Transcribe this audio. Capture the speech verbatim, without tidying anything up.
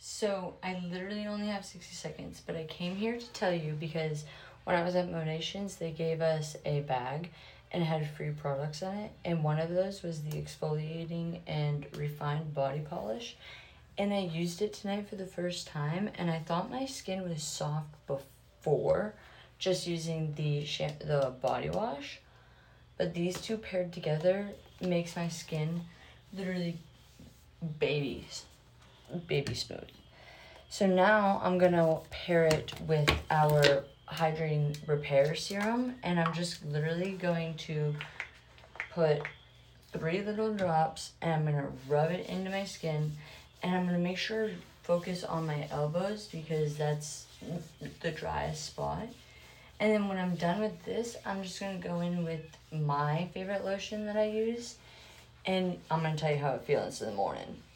So I literally only have sixty seconds, but I came here to tell you because when I was at Monations, they gave us a bag and it had free products in it. And one of those was the exfoliating and refined body polish. And I used it tonight for the first time, and I thought my skin was soft before just using the sham- the body wash. But these two paired together makes my skin literally babies, baby smooth. So now I'm gonna pair it with our hydrating repair serum, and I'm just literally going to put three little drops and I'm gonna rub it into my skin, and I'm gonna make sure to focus on my elbows because that's the driest spot. And then when I'm done with this, I'm just gonna go in with my favorite lotion that I use, and I'm gonna tell you how it feels in the morning.